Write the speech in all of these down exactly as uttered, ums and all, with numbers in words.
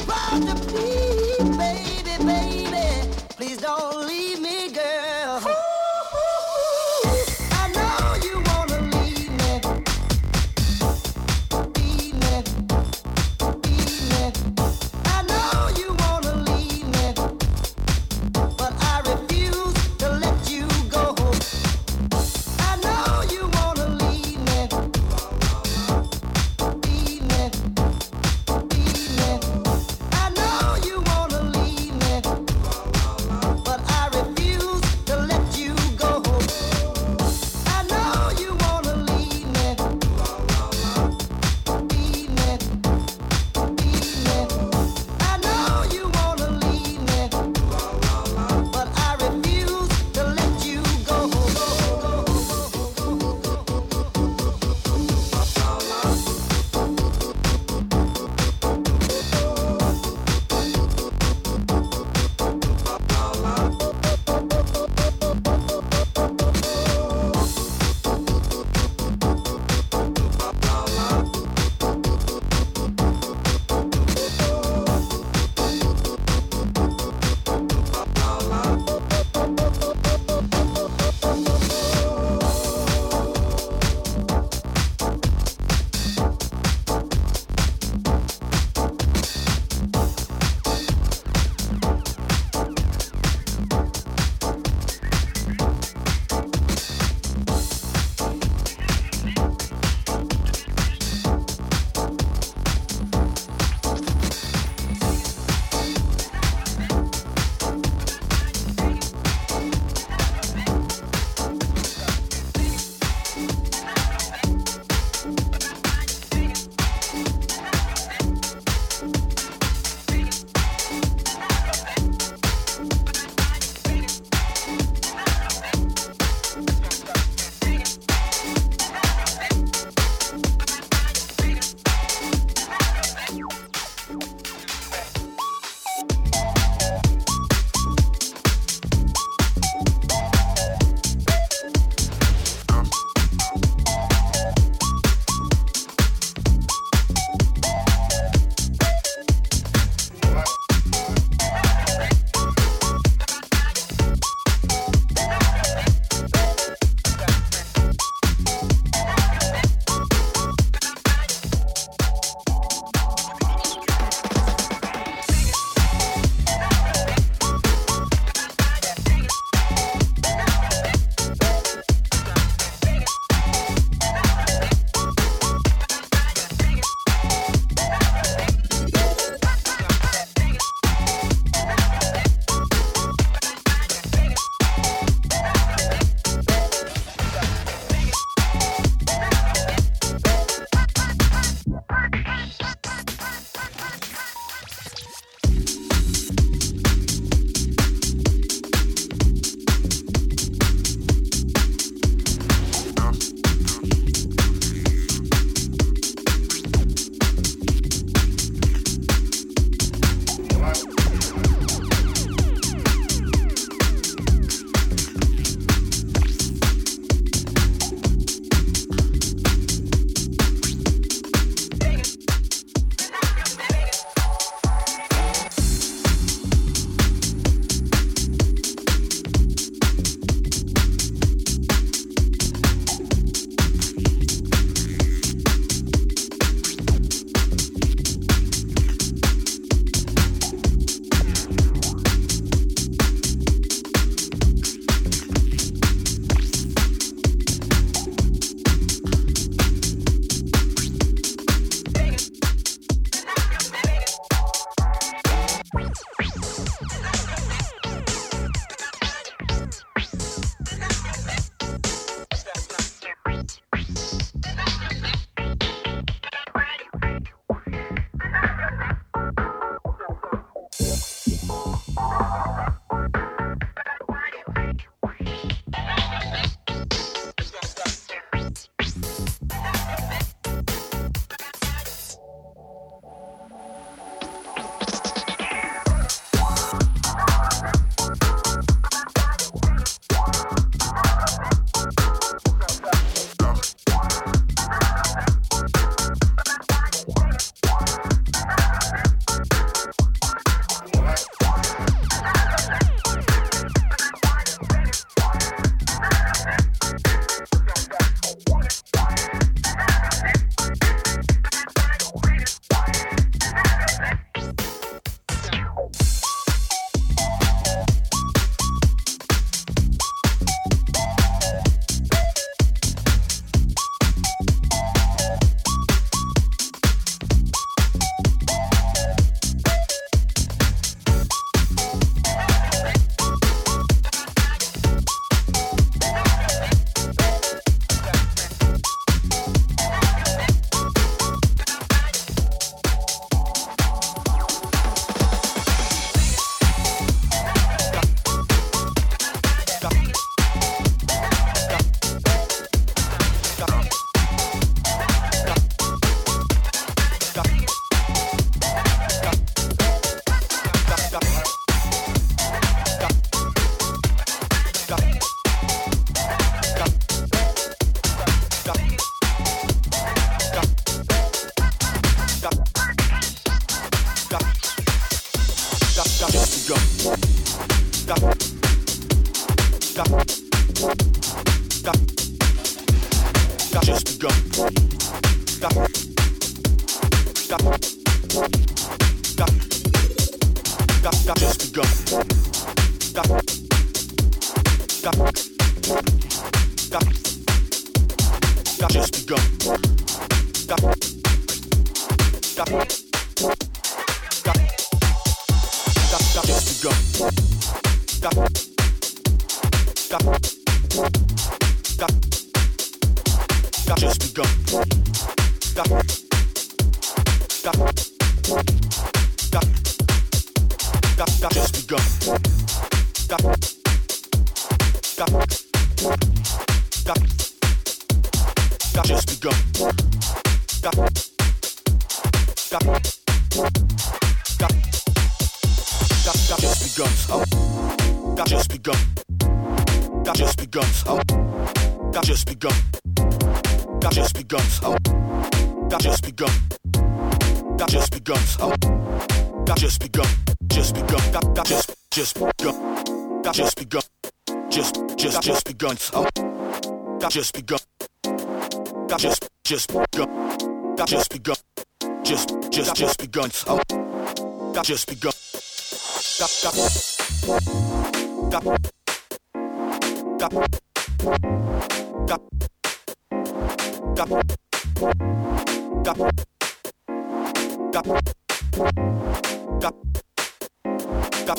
proud to please, baby, baby. Please don't leave me, girl. I know you wanna leave me, leave me, leave me. I know you wanna leave me, but I refuse to let you go. I know you wanna leave me, leave me, leave me. I know you got, got, got just begun. Got, got, got, got, got just begun. Got, got, got, got just begun. Got, got, got, got, got just begun. Got, got, got, got just begun. Got, got, got, got, got just begun. Got, got, got, got just begun. Got, got, got, got, got just begun. Um, got just begun. Got just begun. Um, got just begun. Got just begun. Um, got just begun. Got just begun. Um, got just begun. Just begun. Got, got just, just begun. Got just begun. Just, just, just begun. Um, got just begun. Got just, just begun. Got just begun. Just, just, just begun. Um, got just begun. Got, got, got, got, got, got, got, got, got, got, got,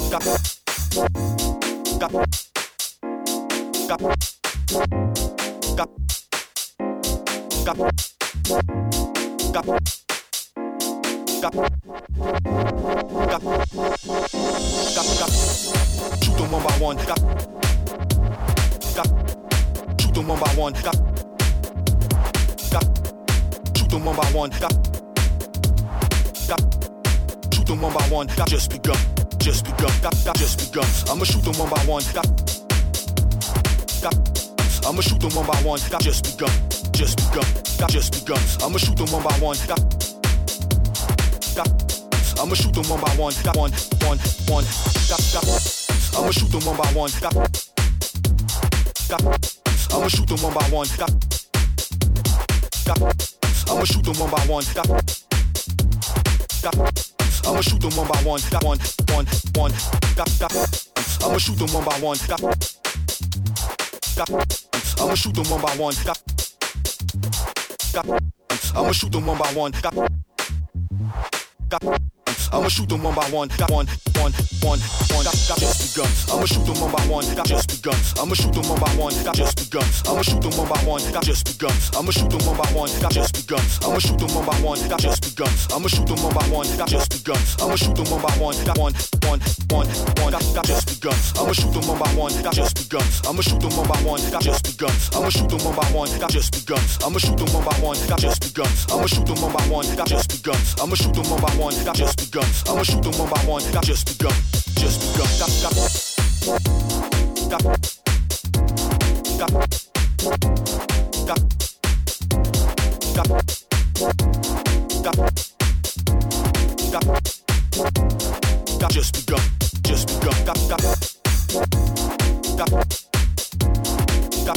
got, got, got, got, got, got, got, got, got, shoot them one by one, got, got, shoot them one by one, got, got, shoot them one by one, got, got, shoot them one by one, got just begun, just begun, got, got just begun. I'ma shoot them one by one, got, got, I'ma shoot them one by one, got just begun, just begun, got just begun. I'ma shoot them one by one, got, got, I'ma shoot them one by one, got one, one, one, got, got, I'ma shoot them one by one, got, got, I'ma shoot them one by one, got, got, I'ma shoot them one by one, got, got, I'ma shoot them one by one, got one, one, one, got, got, I'ma shoot them one by one, got, got, I'ma shoot them one by one, got, got, I'ma shoot them one by one, got, got, I'ma shoot them one by one, got one, one, one, one, got, got just begun. I'ma shoot them one by one, got just begun. I'ma shoot them one by one, got just begun. I'ma shoot them one by one, got just begun. I'ma shoot them one by one, got just begun. I'ma shoot them one by one, got just begun. I'ma shoot them one by one, got just begun. I'ma shoot them one by one, got one, one, one, one, got, got just begun. I'ma shoot them one by one, got just begun. I'ma shoot them one by one, got just begun. I'ma shoot them one by one, got just begun. I'ma shoot them one by one, got just begun. I'ma shoot them one by one, got just begun. I'ma shoot them one by one, got just begun. I'ma shoot them one by one, got just begun, just begun, got, got, got, got, got, got, got, got, got, just begun, just begun, got, got, got, got, got,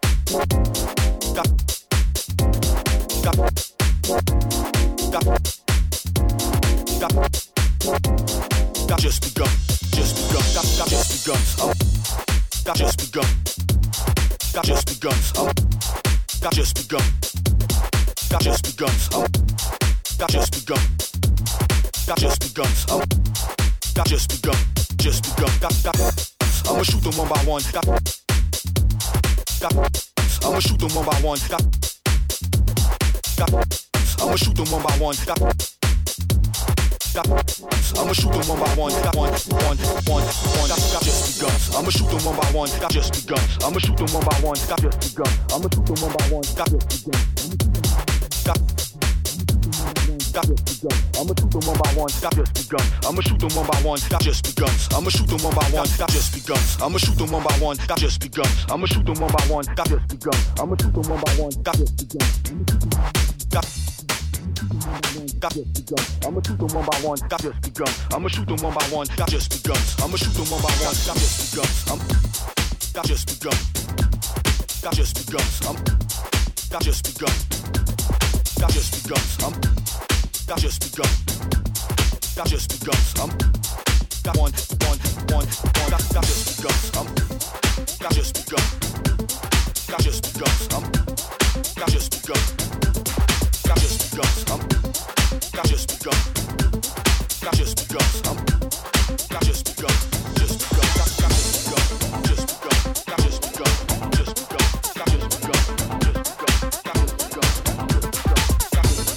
got, got, got, got, got just begun, just begun, got, got just begun, um, got just begun, got just begun, um, got just begun, got just begun, um, got just begun, got just begun, um, got just begun, just begun, got, got, I'ma shoot them one by one, got, got, I'ma shoot them one by one, got, got, I'ma shoot them one by one, got, got, I'ma shoot them one by one, got one, one, one, one, got, got just begun. I'ma shoot them one by one, got just begun. I'ma shoot them one by one, got just begun. I'ma shoot them one by one, got just begun. Got, got just begun. I'ma shoot them one by one, got just begun. I'ma shoot them one by one, got just begun. I'ma shoot them one by one, got just begun. I'ma shoot them one by one, got just begun. I'ma shoot them one by one, got just begun. I'ma shoot them one by one, got just begun. Got, got just begun. I'ma shoot them one by one, got just begun. I'ma shoot them one by one, got just begun. I'ma shoot them one by one, got just begun. I'm got just begun. Got just begun. I'm got just begun. Got just begun. I'm got just begun. Got just begun. I'm got one, one, one, one. Got got just begun. I'm got just begun. Got just begun. I'm got just begun. Got just begun. I'm got just begun. Got just begun. I'm got just begun. Just begun. Got got just begun. Just begun. Got just begun. Just begun. Got just begun. Just begun. Got just begun. Got just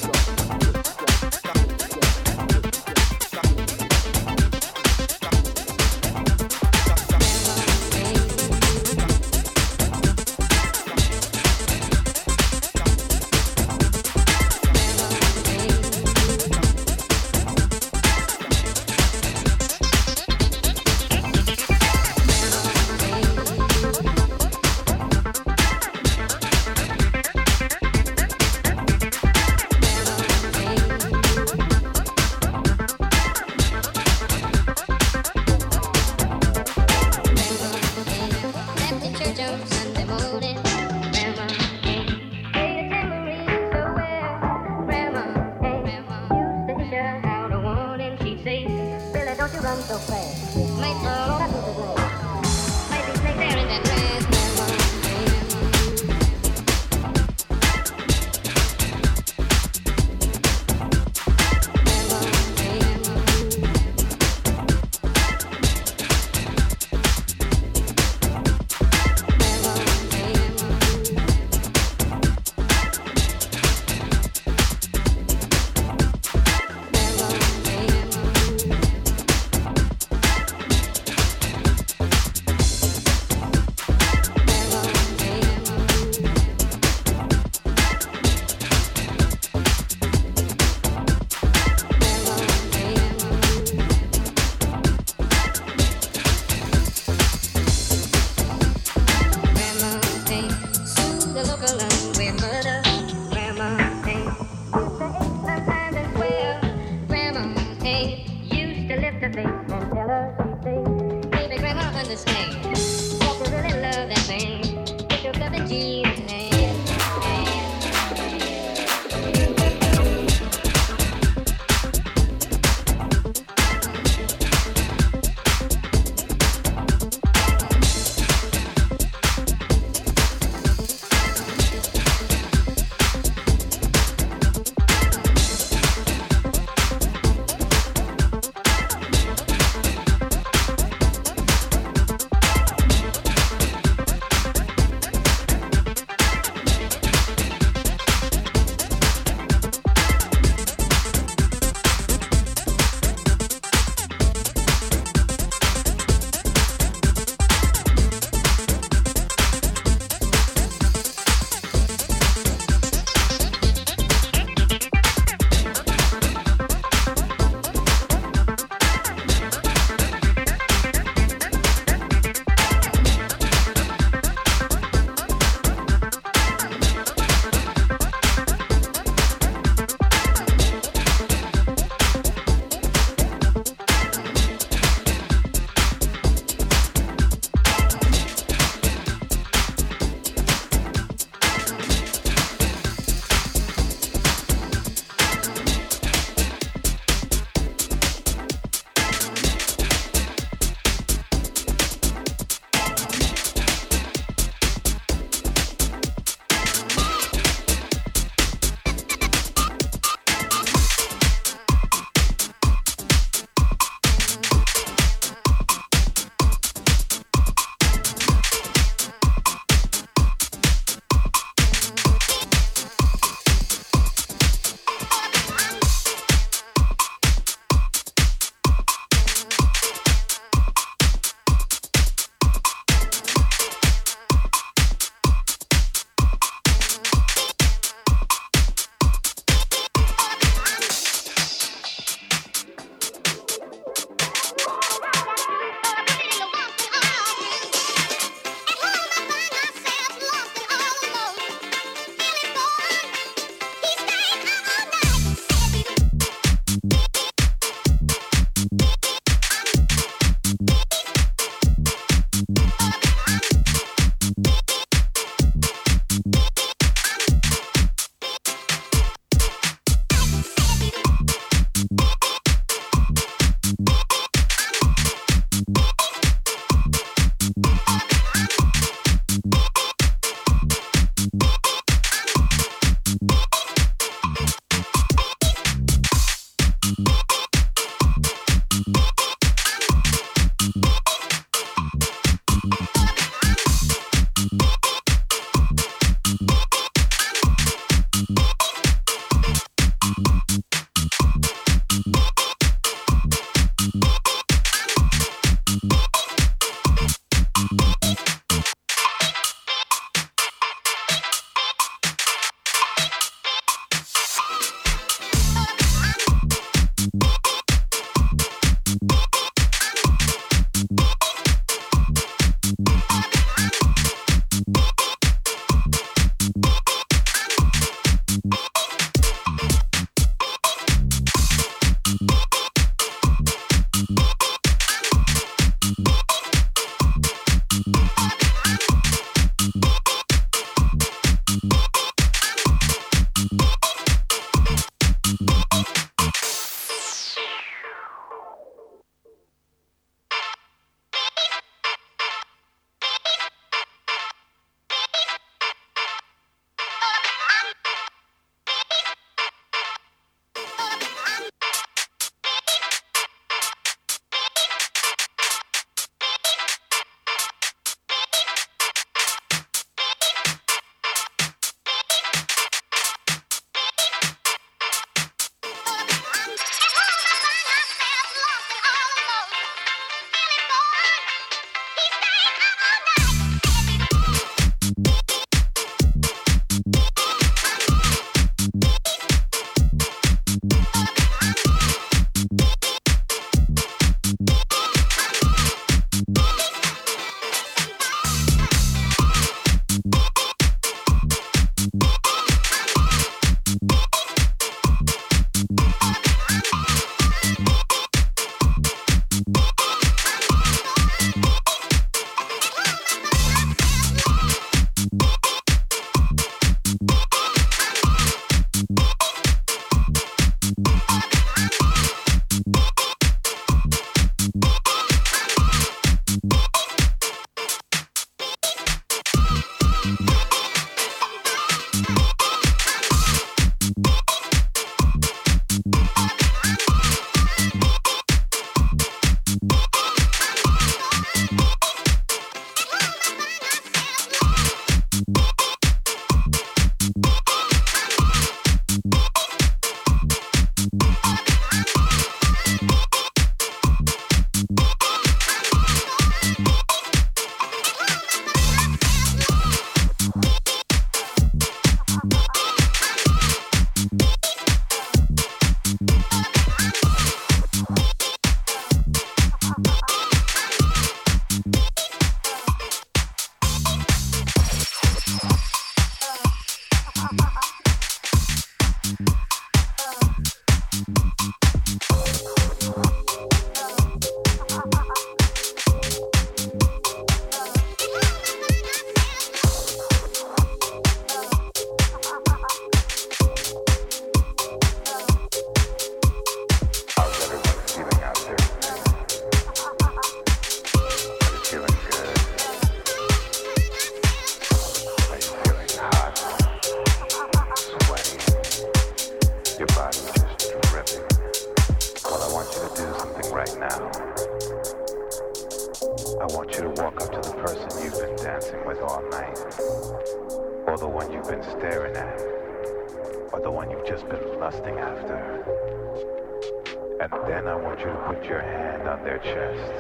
tonight, or the one you've been staring at, or the one you've just been lusting after. And then I want you to put your hand on their chest.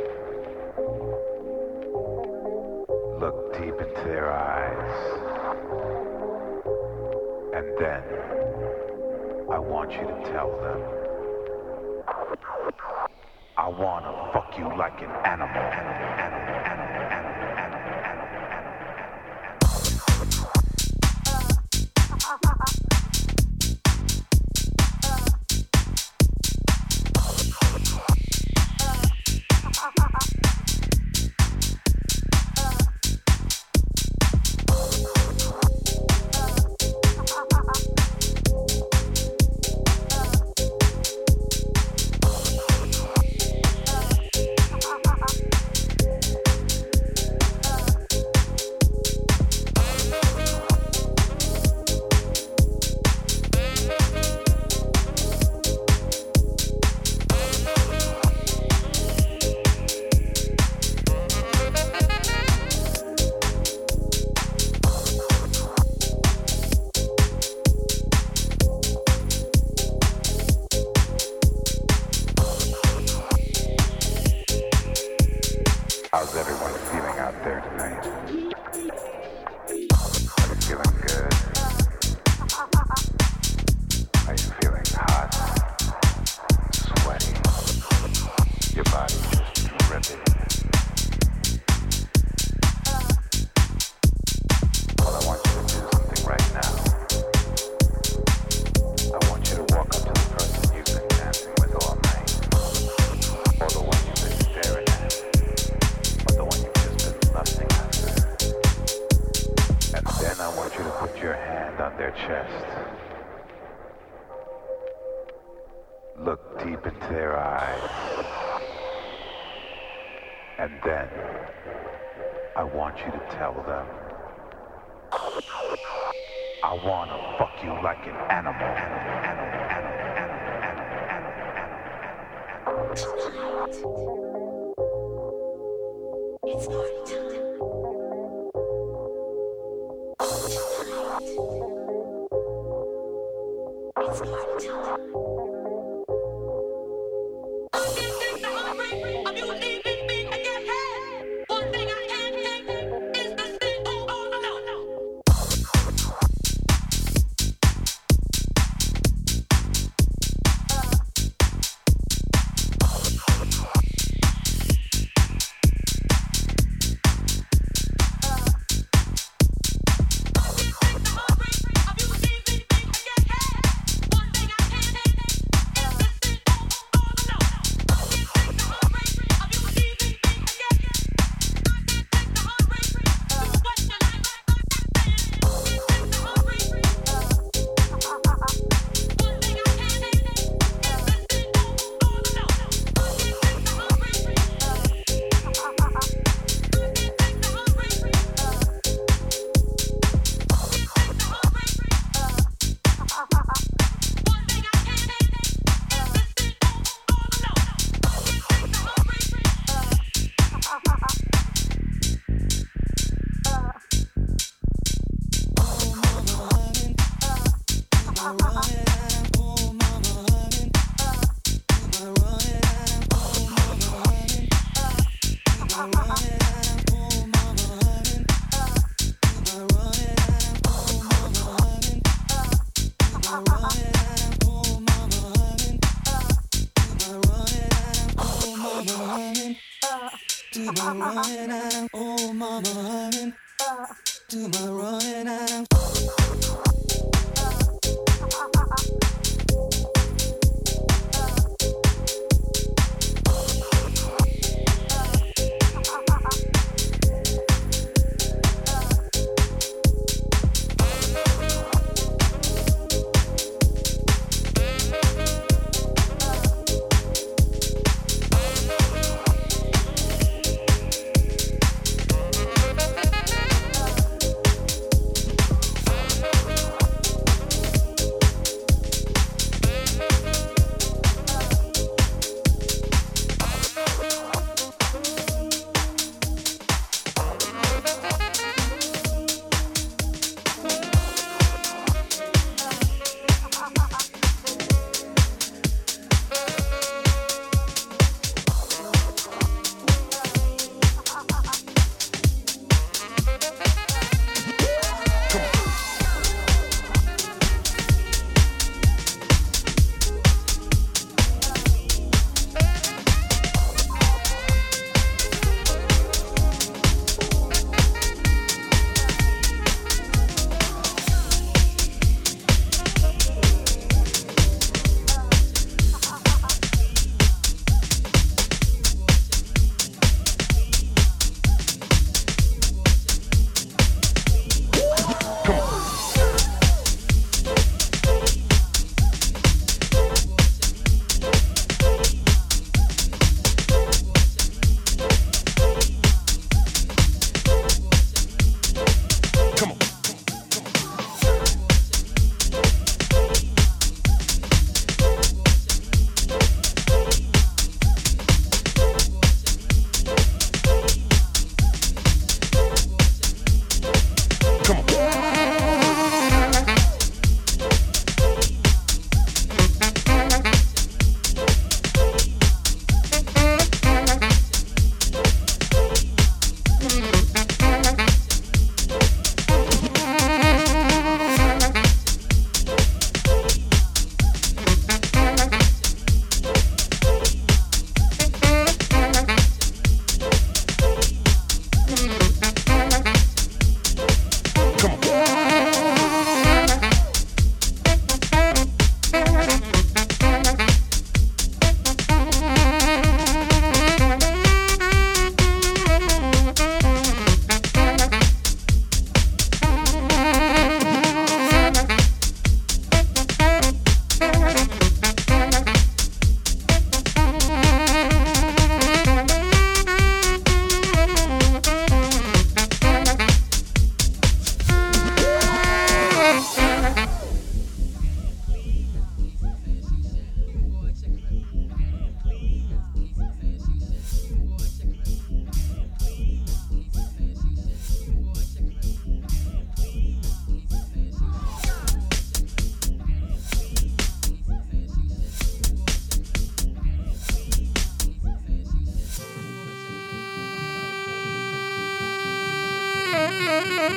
Look deep into their eyes. And then I want you to tell them, I wanna fuck you like an animal. animal, animal, animal, animal, animal,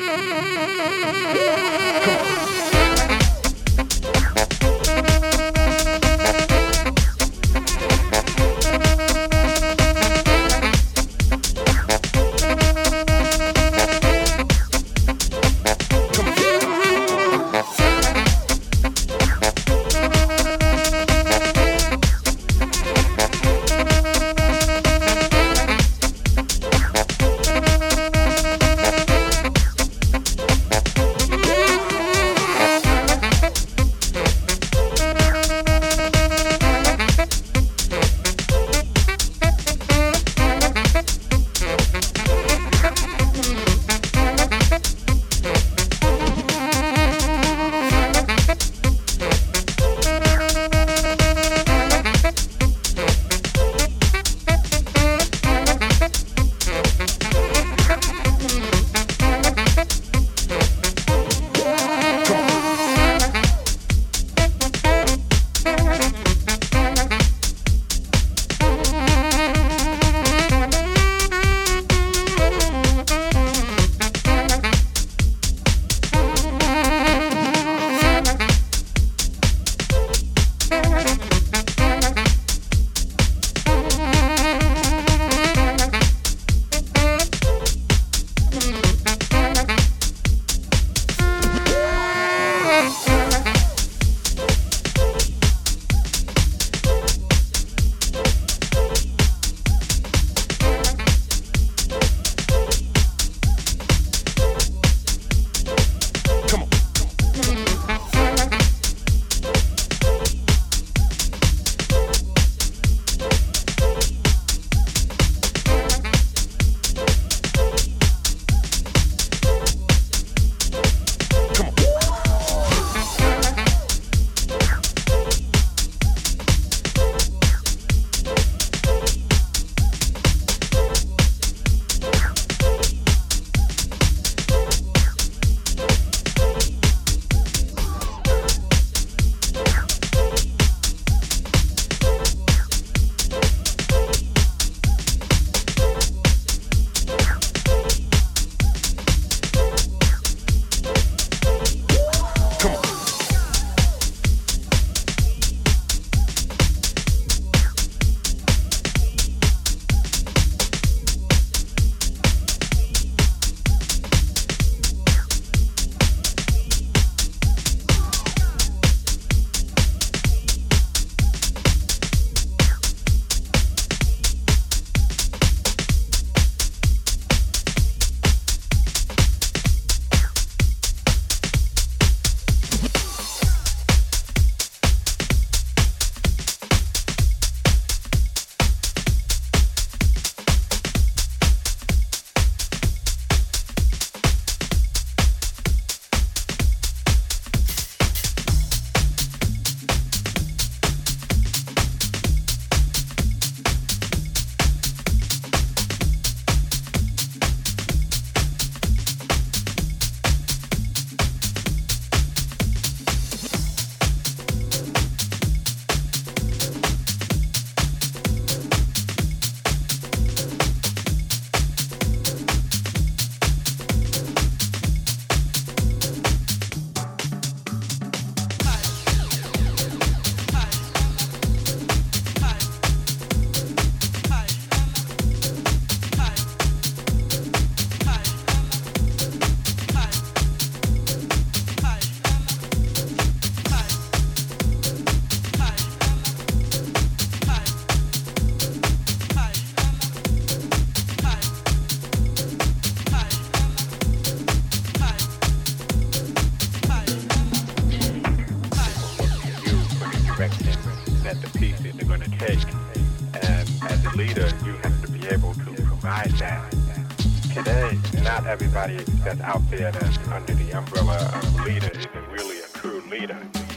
Everybody that's out there that's under the umbrella of leader isn't really a true leader.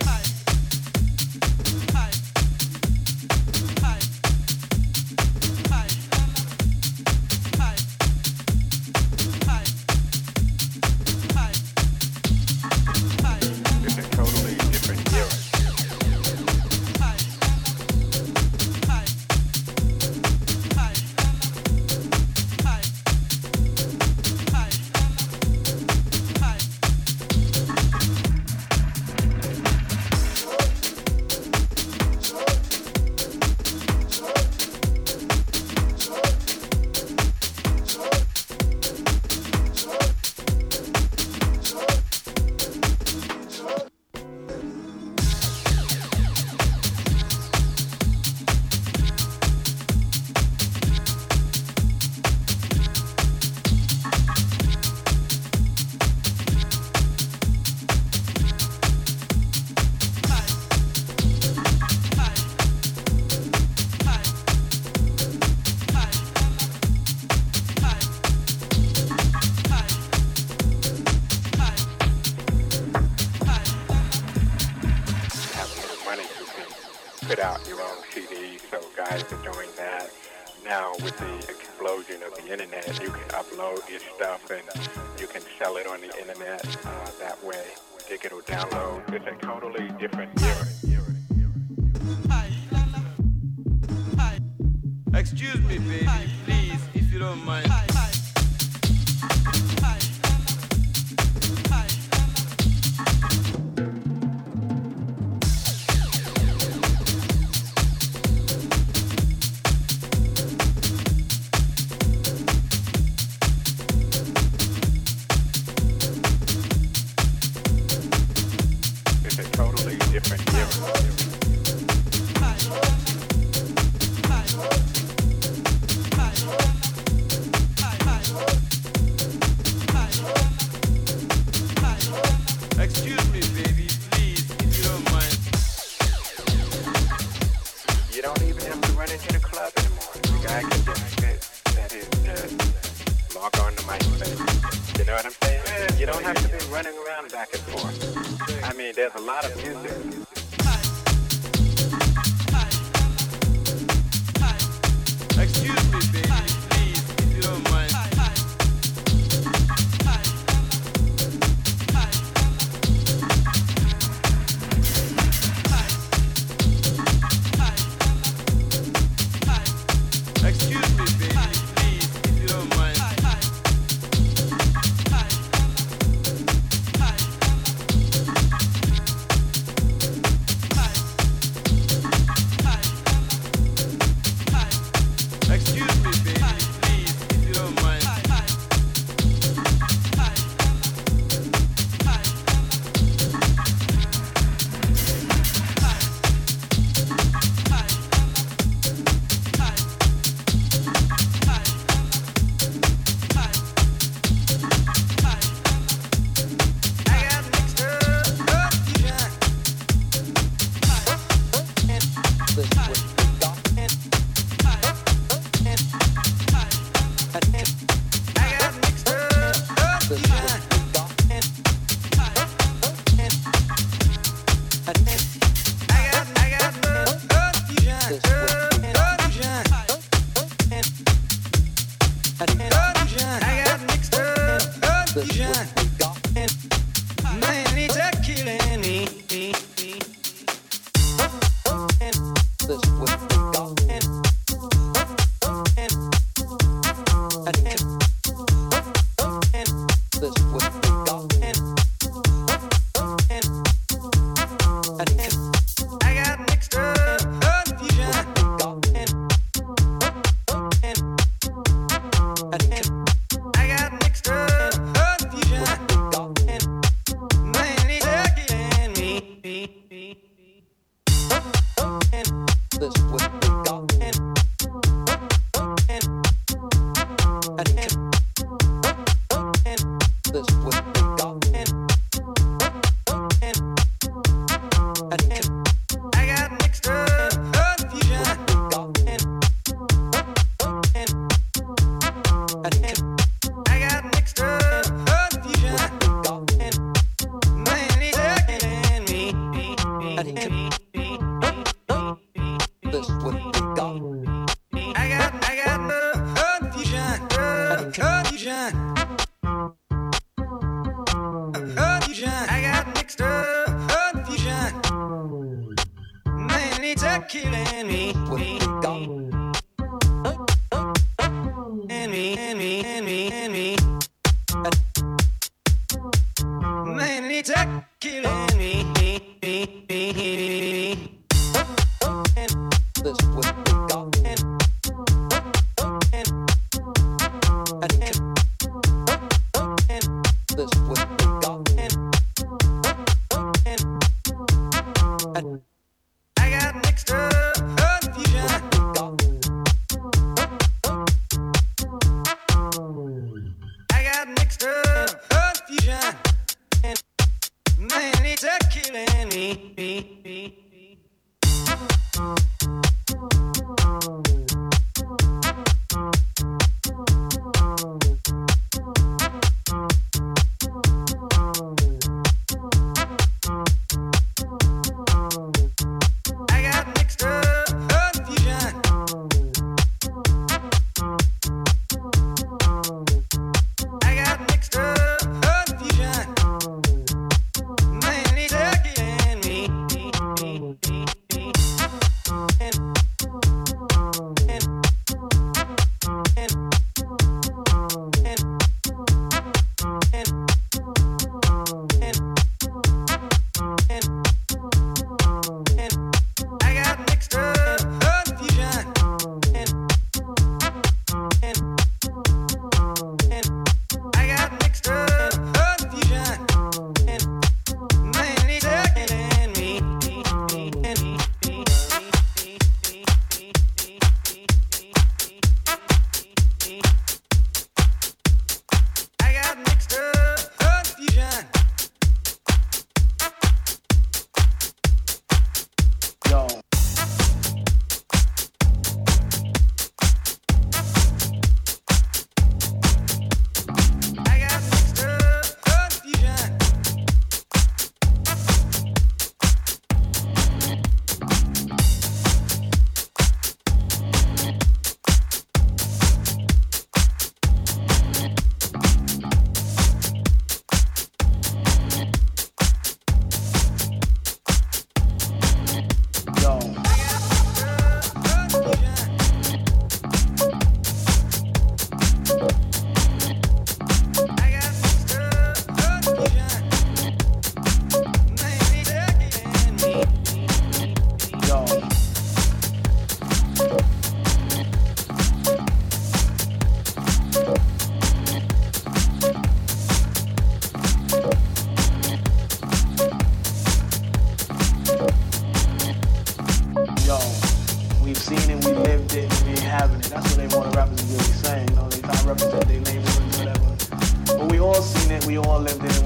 It's a totally different era. out your own C Ds, so guys are doing that. Now with the explosion of the internet, you can upload your stuff and you can sell it on the internet uh, that way. Digital download. It's a totally different era. Excuse me, baby, please, if you don't mind. It's a totally different era. Excuse me, baby, please, if you don't mind. You don't even have to run into the club anymore. The guy can just sit at his desk, log on to MySpace. You know what I'm saying? You don't have to be running around back and forth. I mean, there's a lot of music. Excuse me, baby, please, if you don't mind. Excuse me, baby, please, if you don't mind. Excuse me, baby, please, if you don't mind. Killing me, and me, and me, and me, and me. Man, it's a killing me, me, me, me, me. And this what we got, and and and and this what we got, and and and. I got mixed up confusion. I got mixed up confusion. And man, it's a killing me. me, me, me. I got mixed up.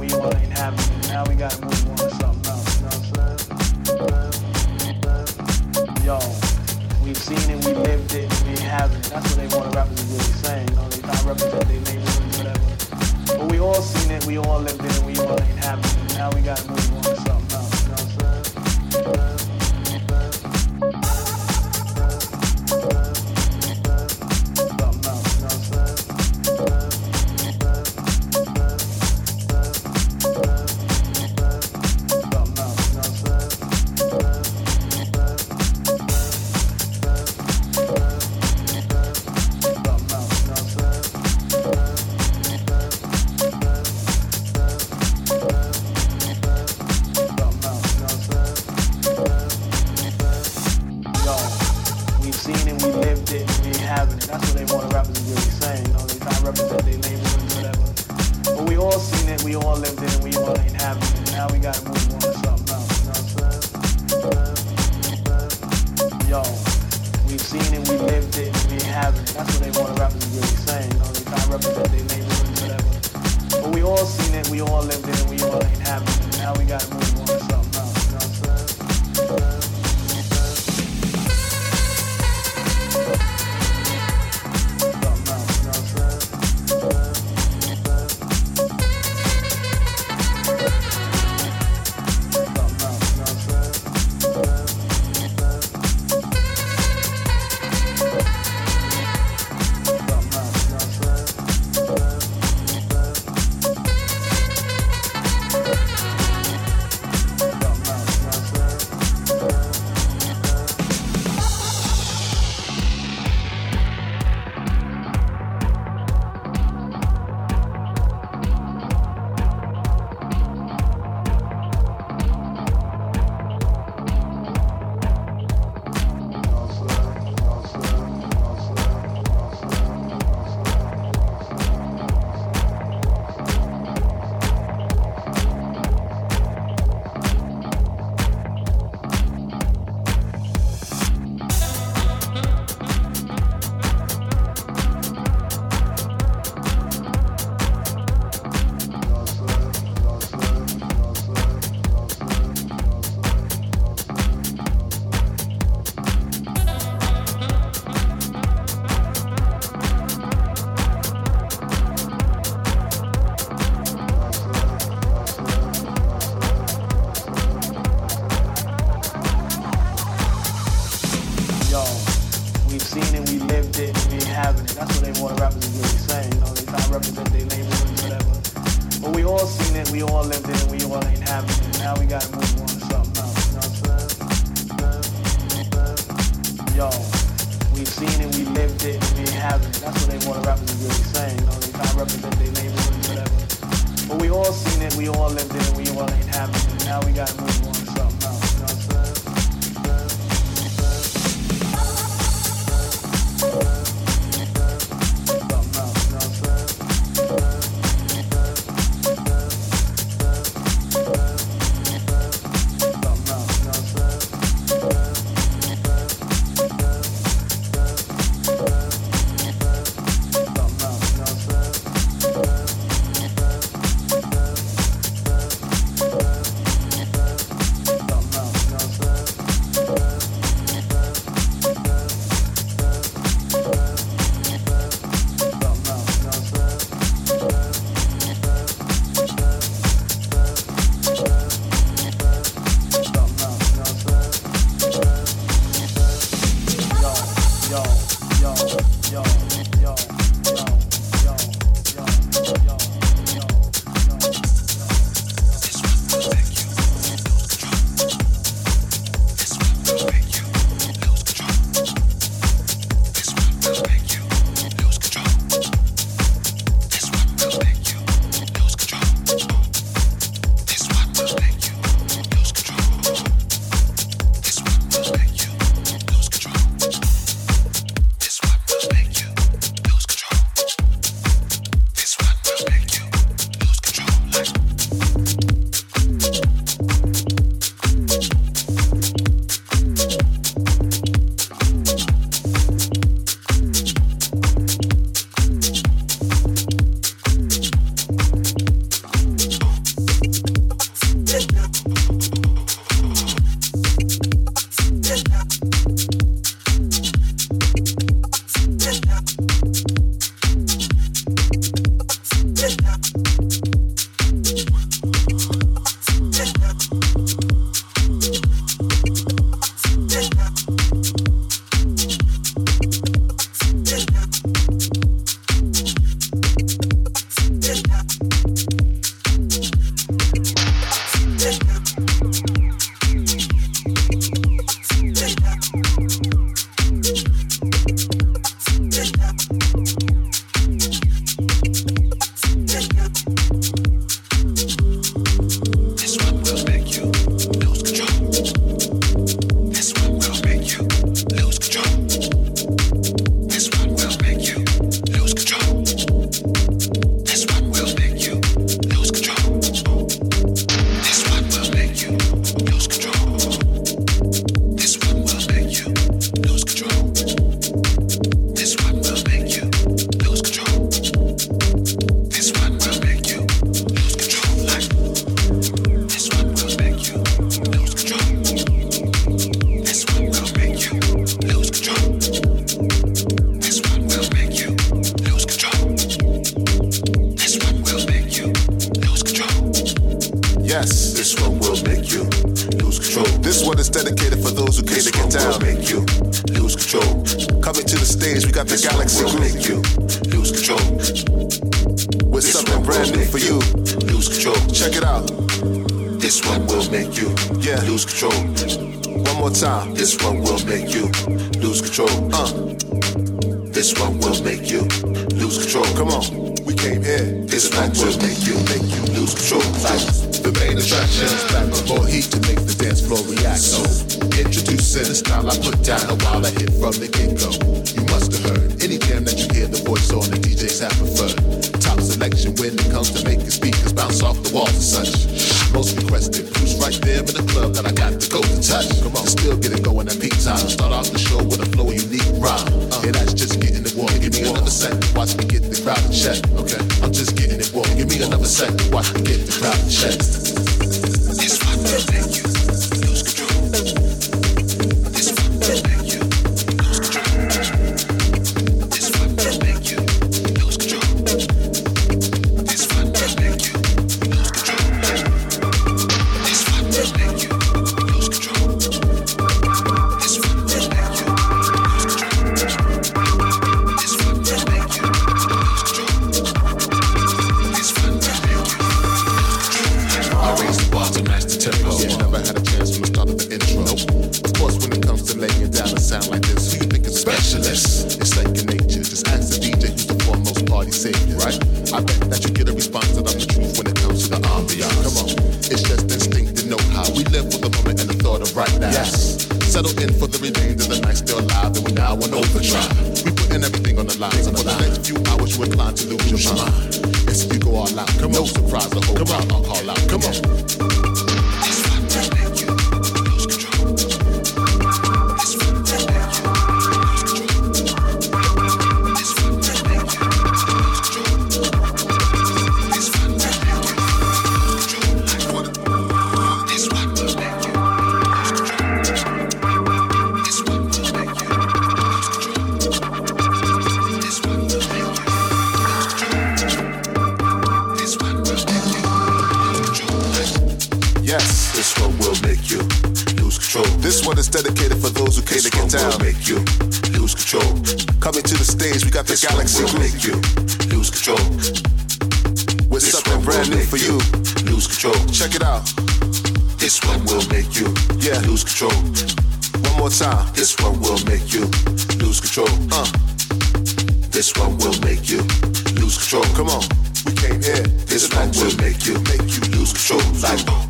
we all ain't happy. Now we gotta move on to something else, you know what I'm saying? Yo, we've seen it, we lived it, we ain't having it. That's what they want to rappers is really saying, you know, they try to represent their neighborhoods, whatever. But we all seen it, we all lived it, and we all ain't happy. Now we gotta move on to something else, you know what I'm saying? Yes, this one will make you lose control. This one is dedicated for those who came to get down. This one will make you lose control. Coming to the stage, we got the this Galaxy will Group. Make you lose control. With this something brand new for you. Lose control. Check it out. This one will make you yeah. lose control. One more time. This one will make you lose control. Uh. This one will make you lose control. Come on, we came here. This one will make you make you lose control. Like the main attraction is back with more heat to make the dance floor react. So introducing the style I put down a while I hit from the get-go. You must have heard any jam that you hear the voice on the D Js have preferred. Top selection when it comes to making speakers bounce off the walls and such. Most requested, Bruce right there in the club that I got to go to touch. Come on, still get it going at peak time. Start off the show with a flow unique rhyme. Uh, yeah, that's just getting it warm. Give me another second, watch me get the crowd in check. Okay, I'm just getting it warm. Give me another second, watch me get the crowd in check. This one will make you lose control. This one will make you lose control. This one will make you lose control. This one will make you lose control. This one will make you lose control. This one will make you lose control. This one will make you lose control. This one will make you lose control. I raised the bar to match the tempo. Yeah, never had a chance from the start of the intro. Nope. Of course, when it comes to laying down a sound like this, who you think is specialist? It's second nature. Just ask the D J who's the foremost party savior, right? I bet that you get a response that I'm the truth when it comes to the ambiance. Come on, it's just instinct to know how we live for the moment and the thought of right now. Yes. Settle in for the remainder of the night, still alive, and we now on overdrive. We putting everything on the line, so for the next few hours you inclined to lose your mind. Yes, you go all out. Come no on. Surprise, the whole crowd I'll call out. Come on. This one will make you lose control. This one will make you lose control. This one will make you lose control. This one will make you lose control. This one will make you lose control. This one will make you lose control. This one will make you lose control. This one will make you lose control. Yes, this one will make you lose control. This one is dedicated for those who came to get down. This one will make you lose control. Coming to the stage, we got the This Galaxy one will Group. make you lose control. With This something one brand will new make for you. Lose control. Check it out. This one will make you yeah. lose control. One more time. This one will make you lose control. Uh. This one will make you lose control. Come on, we came here. This one will make you make you lose control. Like